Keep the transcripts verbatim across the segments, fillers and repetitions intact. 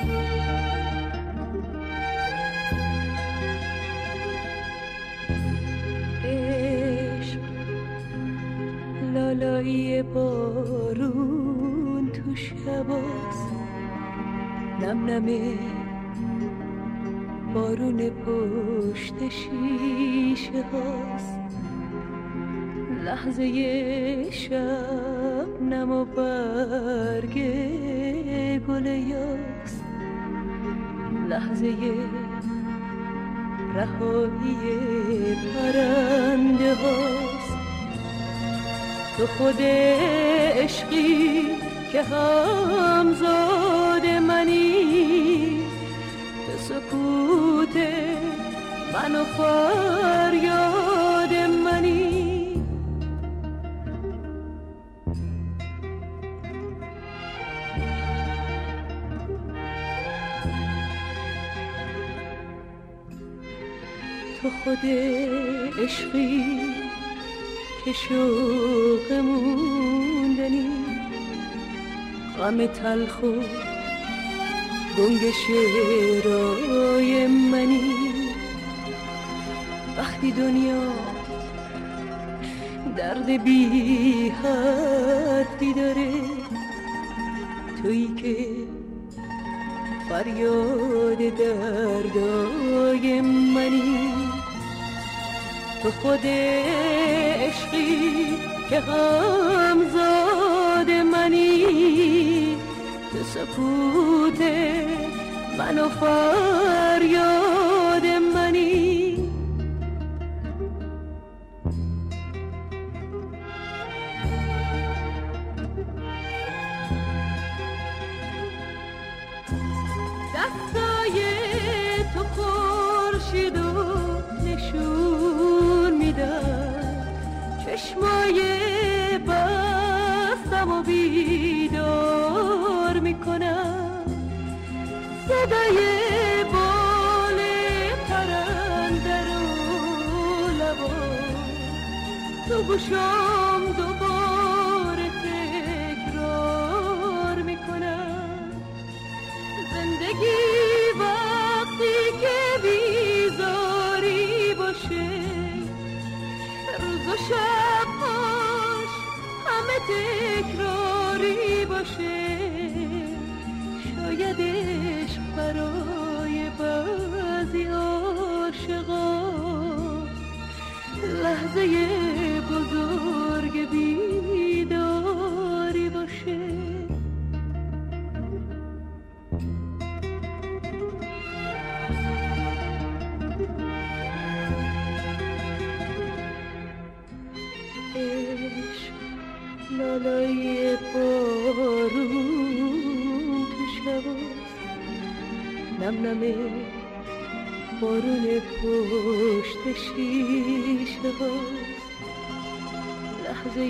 لالایی بارون تو شباست، نم نمه بارون پشت شیشه هاست، لحظه شب نم و برگ گل یاست، لحظه رهایی پرنده هاست. تو خود عشقی که همزاد منی، به سکوت من و فریاد منی. تو خود عشقی که شوق موندنی، غم تلخ و گنگ شعرهای منی. وقتی دنیا درد بی حدی داره، تویی که فریاد دردای منی. تو خود عشقی که همزاد منی، تو سکوت من و فریاد منی. دستای تو خورشید و نشون میدن، چشمای بستم و بیدار میکنم. صدای بال پرنده رو لبا تو گوشم دوباره تکرار میکنم. زندگی وقتی که بیزاری باشه، روز و شبهاش همه تکراری باشه. شاید عشق برای بعضی عاشقا لحظه بزرگ بیداری باشه. لالای بارون تو شباست، نم نمه بارون پشت شیشه هاست، لحظه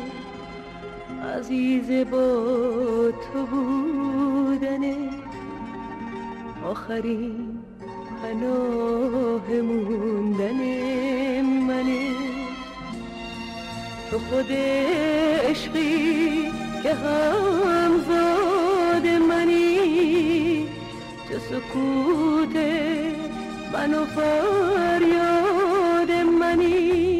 عزیز با تو بودنه، آخرین پناه موندن منه. تو خود عشقی که همزاد منی، تو سکوت من و فریاد منی.